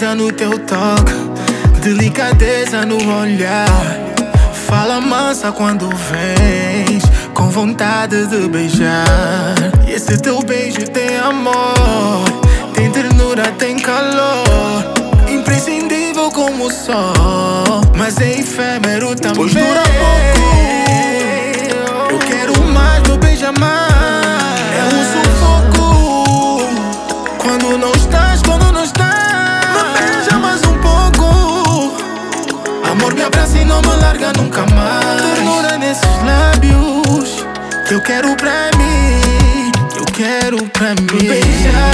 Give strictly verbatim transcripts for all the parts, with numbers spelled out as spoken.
Beleza no teu toque, delicadeza no olhar. Fala mansa quando vens, com vontade de beijar. E esse teu beijo tem amor, tem ternura, tem calor. Imprescindível como o sol, mas é efêmero também. Pois dura pouco. Eu quero mais, meu beija mais. É um sufoco quando não estás, quando não estás. Me beija mais um pouco. Amor, me abraça e não me larga nunca mais. Ternura nesses lábios que eu quero pra mim, que eu quero pra mim. Beija,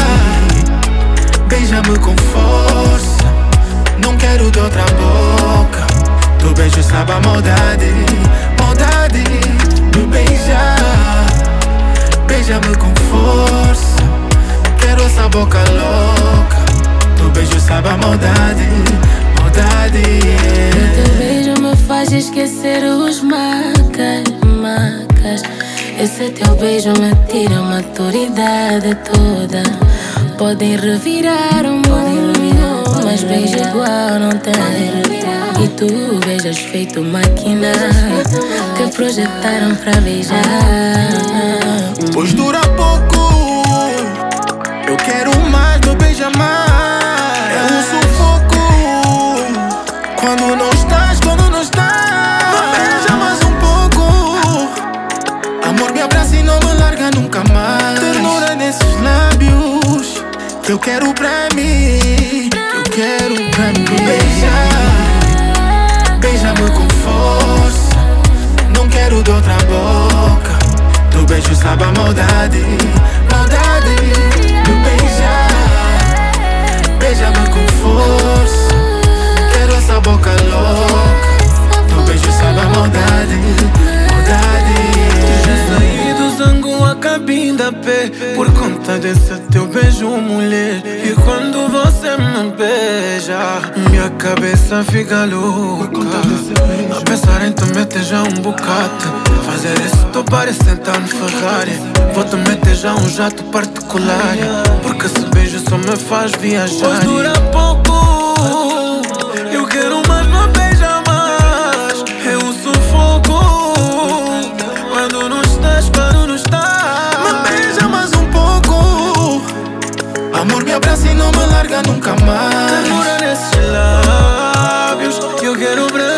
beija-me com força. Não quero de outra boca. Teu beijo sabe a maldade, maldade. Me beija, beija-me com força. Quero essa boca louca. Teu beijo sabe a maldade, maldade, yeah. O teu beijo me faz esquecer os macas, macas. Esse teu beijo me tira a maturidade toda. Podem revirar o mundo, mas beijo igual não tem. E tu beijas feito máquina que projetaram pra beijar. Pois dura pouco. Eu quero mais, meu beija mais. É um sufoco quando não estás, quando não estás. Me beija mais um pouco. Amor, me abraça e não me larga nunca mais. Ternura nesses lábios que eu quero pra mim, que eu quero pra mim. Beija, beija-me com força. Não quero de outra boca. Teu beijo sabe a maldade, maldade. Me beija, beija-me com força. Quero essa boca louca. Teu beijo sabe a maldade, maldade, yeah. Já saí do zango, acabei da pé por conta desse teu beijo, mulher. E quando você me beija, minha cabeça fica louca. A pensar em te meter já um bocado. Fazer isso tu parece sentar no Ferrari. Vou te meter já um jato particular, porque esse beijo só me faz viajar. Pois dura pouco. Eu quero mais, me beija mais. É um sufoco quando não estás, quando não estás. Me beija mais um pouco. Amor, me abraça e não me larga nunca mais. Ternura nesses lábios que eu quero pra